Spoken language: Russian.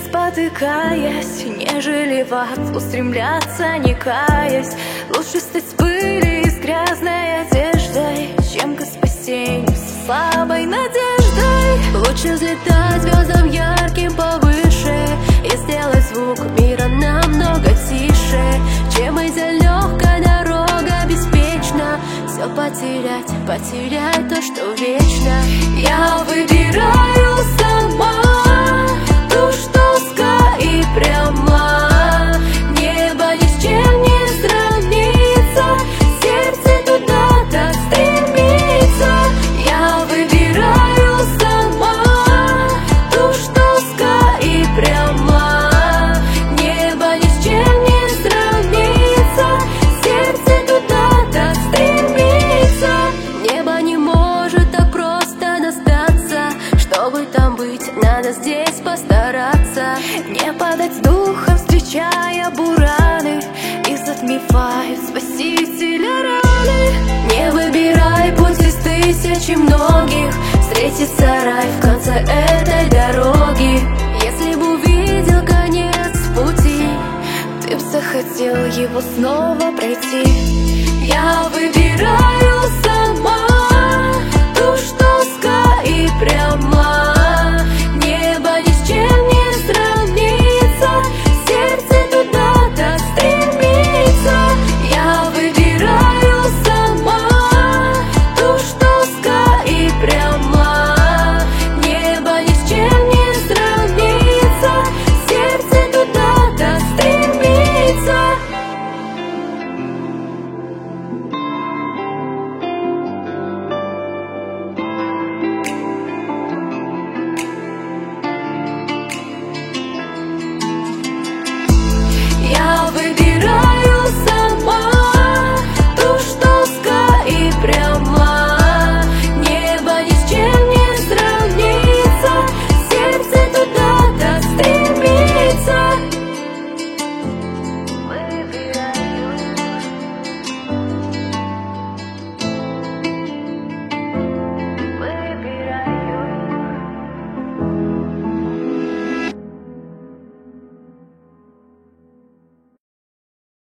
спотыкаясь, нежели в ад устремляться, не каясь. Лучше стать с пыли и с грязной одеждой, чем к спасению с слабой надеждой. Лучше взлетать звездам ярким повыше и сделать звук мира намного тише, чем идя легкая дорога беспечно. Все потерять, потерять то, что вечно. Я выбираю сама ту, что узка и пряма. Небо ни с чем не сравнится, сердце туда-то стремится. Я выбираю сама ту, что узка и пряма. Небо ни с чем не сравнится, сердце туда-то стремится. Небо не может так просто достаться, чтобы там быть, надо здесь постараться. Не падать с духом, встречая бураны, и затмевают спасителя раны. Не выбирай путь из тысячи многих, встретится рай в конце этой дороги. Если бы увидел конец пути, ты б захотел его снова пройти. Я выбираю сама ту, что узка и пряма.